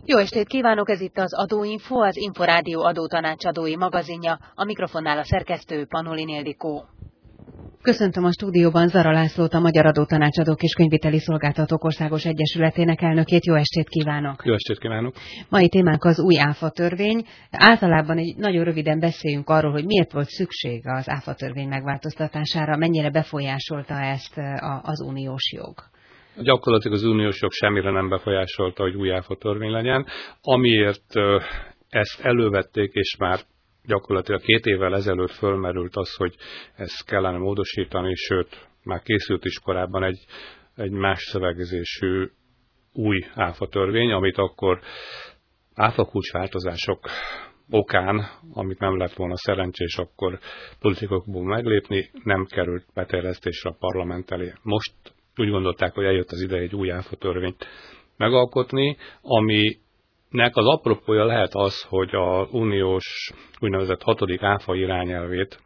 Jó estét kívánok, ez itt az Adóinfo, az Inforádió adótanácsadói magazinja, a mikrofonnál a szerkesztő Panolin Ildikó. Köszöntöm a stúdióban Zara Lászlót, a Magyar Adótanácsadók és Könyvviteli Szolgáltatók Országos Egyesületének elnökét. Jó estét kívánok! Jó estét kívánok! Mai témánk az új áfatörvény. Általában nagyon röviden beszéljünk arról, hogy miért volt szükség az áfatörvény megváltoztatására, mennyire befolyásolta ezt az uniós jog. Gyakorlatilag az uniós jog semmire nem befolyásolta, hogy új áfatörvény legyen. Amiért ezt elővették, és már gyakorlatilag 2 évvel ezelőtt fölmerült az, hogy ezt kellene módosítani, sőt, már készült is korábban egy más szövegezésű új áfatörvény, amit akkor áfakulcsváltozások okán, amit nem lett volna szerencsés akkor politikokból meglépni, nem került beterjesztésre a parlament elé. Most úgy gondolták, hogy eljött az ideje egy új áfatörvényt megalkotni, aminek az apropója lehet az, hogy az uniós úgynevezett 6. áfa irányelvét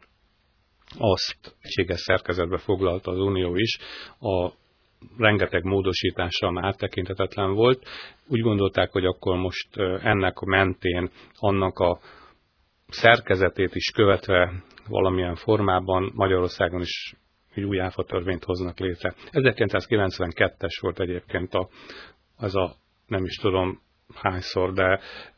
azt egységes szerkezetbe foglalta az unió is, a rengeteg módosítással már áttekinthetetlen volt. Úgy gondolták, hogy akkor most ennek a mentén, annak a szerkezetét is követve valamilyen formában Magyarországon is egy új áfatörvényt hoznak létre. 1992-es volt egyébként az a nem is tudom hányszor, de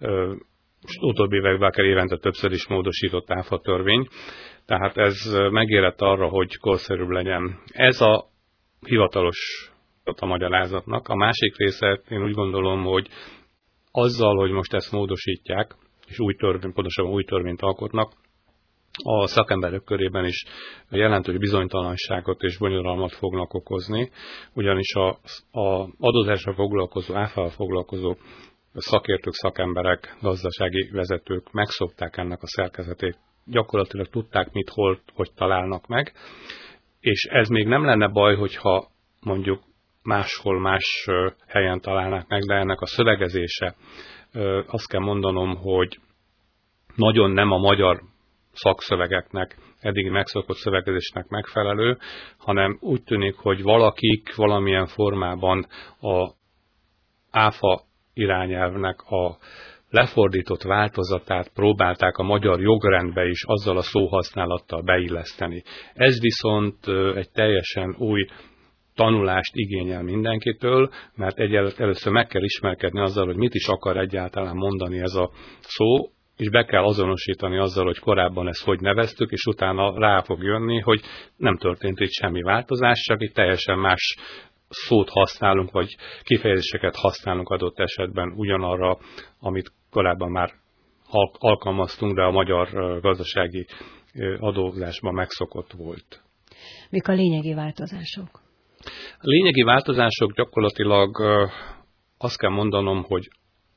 utóbbi években akár évente többször is módosított áfatörvény. Tehát ez megérett arra, hogy korszerűbb legyen. Ez a hivatalos a magyarázatnak. A másik része, én úgy gondolom, hogy azzal, hogy most ezt módosítják, és pontosabban új törvényt alkotnak, a szakemberek körében is jelentős bizonytalanságot és bonyodalmat fognak okozni, ugyanis az adózásra foglalkozó, áfával foglalkozó szakértők, szakemberek, gazdasági vezetők megszokták ennek a szerkezetét. Gyakorlatilag tudták, mit, hol, hogy találnak meg, és ez még nem lenne baj, hogyha mondjuk máshol, más helyen találnák meg, de ennek a szövegezése, azt kell mondanom, hogy nagyon nem a magyar szakszövegeknek, eddig megszokott szövegezésnek megfelelő, hanem úgy tűnik, hogy valakik valamilyen formában a áfa irányelvnek a lefordított változatát próbálták a magyar jogrendbe is azzal a szóhasználattal beilleszteni. Ez viszont egy teljesen új tanulást igényel mindenkitől, mert először meg kell ismerkedni azzal, hogy mit is akar egyáltalán mondani ez a szó, és be kell azonosítani azzal, hogy korábban ezt hogy neveztük, és utána rá fog jönni, hogy nem történt itt semmi változás, csak itt teljesen más szót használunk, vagy kifejezéseket használunk adott esetben ugyanarra, amit korábban már alkalmaztunk, de a magyar gazdasági adózásban megszokott volt. Mik a lényegi változások? A lényegi változások gyakorlatilag azt kell mondanom, hogy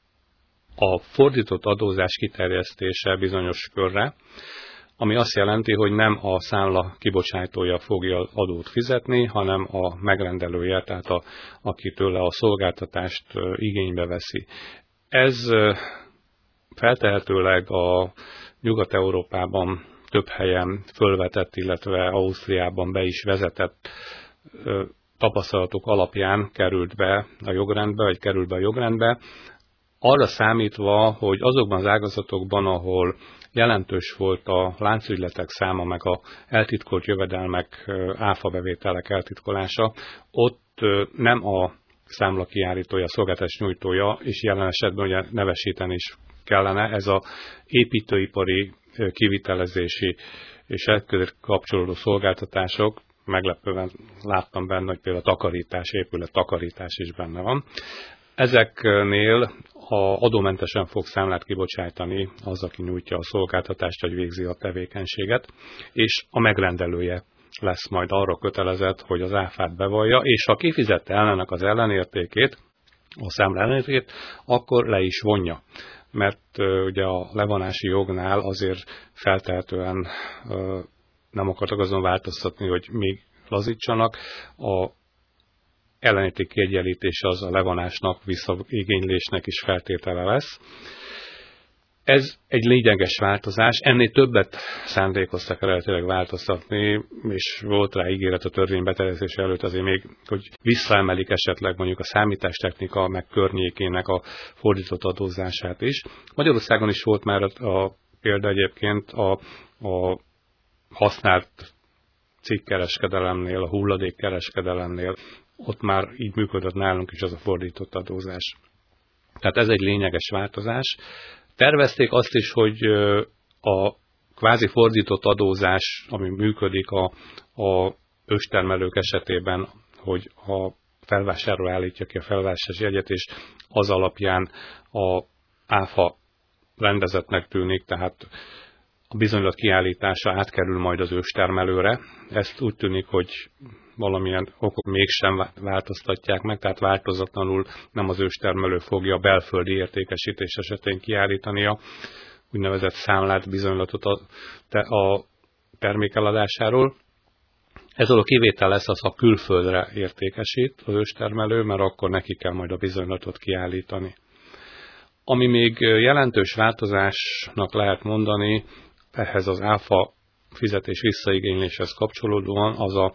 a fordított adózás kiterjesztése bizonyos körre, ami azt jelenti, hogy nem a számla kibocsátója fogja az adót fizetni, hanem a megrendelője, tehát aki tőle a szolgáltatást igénybe veszi. Ez feltehetőleg a Nyugat-Európában több helyen fölvetett, illetve Ausztriában be is vezetett tapasztalatok alapján került be a jogrendbe, arra számítva, hogy azokban az ágazatokban, ahol jelentős volt a láncügyletek száma, meg a eltitkolt jövedelmek, áfabevételek eltitkolása, ott nem a számlakiállítója, a szolgáltatás nyújtója, és jelen esetben ugye nevesíteni is kellene, ez a építőipari, kivitelezési és ehhez kapcsolódó szolgáltatások, meglepően láttam benne, hogy például a takarítás, épület takarítás is benne van. Ezeknél adómentesen fog számlát kibocsájtani az, aki nyújtja a szolgáltatást, vagy végzi a tevékenységet, és a megrendelője lesz majd arra kötelezett, hogy az áfát bevallja, és ha kifizette ennek az ellenértékét, a számla ellenértékét, akkor le is vonja. Mert ugye a levonási jognál azért feltehetően nem akartak azon változtatni, hogy még lazítsanak. A ellenérték kiegyenlítése az a levonásnak, visszaigénylésnek is feltétele lesz. Ez egy lényeges változás, ennél többet szándékoztak eredetileg változtatni, és volt rá ígéret a törvény beterjesztése előtt azért még, hogy visszaemelik esetleg mondjuk a számítástechnika meg környékének a fordított adózását is. Magyarországon is volt már a példa egyébként a használt cikkkereskedelemnél, a hulladékkereskedelemnél, ott már így működött nálunk is az a fordított adózás. Tehát ez egy lényeges változás. Tervezték azt is, hogy a kvázi fordított adózás, ami működik a őstermelők esetében, hogy a felvásárló állítja ki a felvásárlási jegyet, és az alapján a áfa rendezetnek tűnik, tehát a bizonylat kiállítása átkerül majd az őstermelőre. Ezt úgy tűnik, hogy valamilyen okok mégsem változtatják meg, tehát változatlanul nem az őstermelő fogja a belföldi értékesítés esetén kiállítani a úgynevezett számlát, bizonylatot a termék eladásáról. Ezzel a kivétel lesz az, ha külföldre értékesít az őstermelő, mert akkor neki kell majd a bizonylatot kiállítani. Ami még jelentős változásnak lehet mondani, ehhez az áfa fizetés visszaigényléshez kapcsolódóan, az a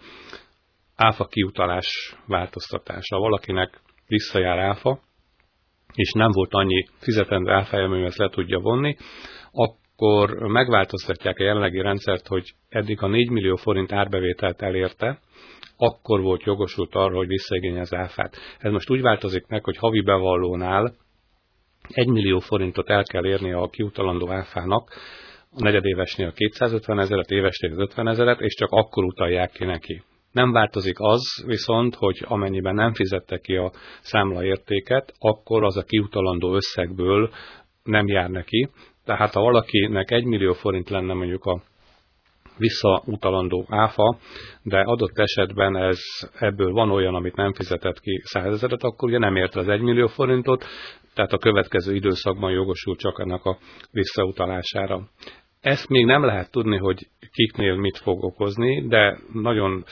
áfa kiutalás változtatása. Valakinek visszajár áfa, és nem volt annyi fizetendő áfája, amivel ezt le tudja vonni, akkor megváltoztatják a jelenlegi rendszert, hogy eddig a 4 millió forint árbevételt elérte, akkor volt jogosult arra, hogy visszaigényelje az áfát. Ez most úgy változik meg, hogy havi bevallónál 1 millió forintot el kell érnie a kiutalandó áfának, a negyedévesnél 250 000, évesnél 50 000, és csak akkor utalják ki neki. Nem változik az viszont, hogy amennyiben nem fizette ki a számlaértéket, akkor az a kiutalandó összegből nem jár neki. Tehát ha valakinek 1 millió forint lenne mondjuk a visszautalandó áfa, de adott esetben ebből van olyan, amit nem fizetett ki 100 000, akkor ugye nem ért az 1 millió forintot, tehát a következő időszakban jogosult csak ennek a visszautalására. Ezt még nem lehet tudni, hogy kiknél mit fog okozni, de nagyon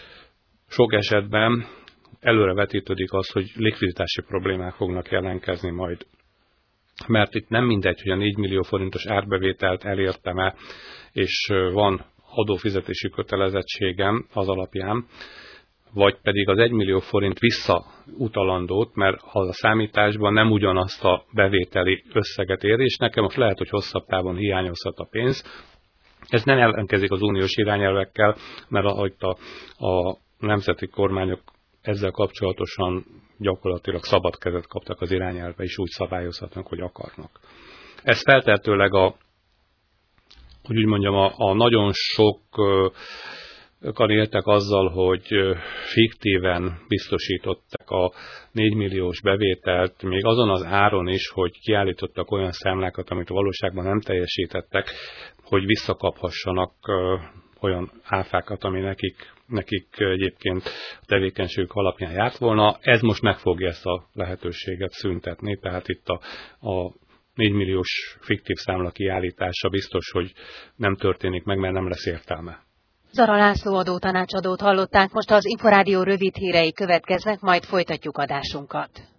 sok esetben előrevetítődik az, hogy likviditási problémák fognak jelentkezni majd. Mert itt nem mindegy, hogy a 4 millió forintos árbevételt elértem-e, és van adófizetési kötelezettségem az alapján, vagy pedig az 1 millió forint visszautalandót, mert az a számításban nem ugyanazt a bevételi összeget ér, és nekem most lehet, hogy hosszabb távon hiányozhat a pénz. Ez nem ellenkezik az uniós irányelvekkel, mert ahogy a nemzeti kormányok ezzel kapcsolatosan gyakorlatilag szabad kezet kaptak az irányelvbe, és úgy szabályozhatnak, hogy akarnak. Ez feltehetőleg hogy úgy mondjam, a nagyon sokan éltek azzal, hogy fiktíven biztosították a 4 milliós bevételt, még azon az áron is, hogy kiállítottak olyan számlákat, amit a valóságban nem teljesítettek, hogy visszakaphassanak olyan áfákat, ami nekik egyébként a tevékenységük alapján járt volna. Ez most meg fogja ezt a lehetőséget szüntetni, tehát itt a 4 milliós fiktív számla kiállítása biztos, hogy nem történik meg, mert nem lesz értelme. Zara László adótanácsadót hallották, most az Inforádió rövid hírei következnek, majd folytatjuk adásunkat.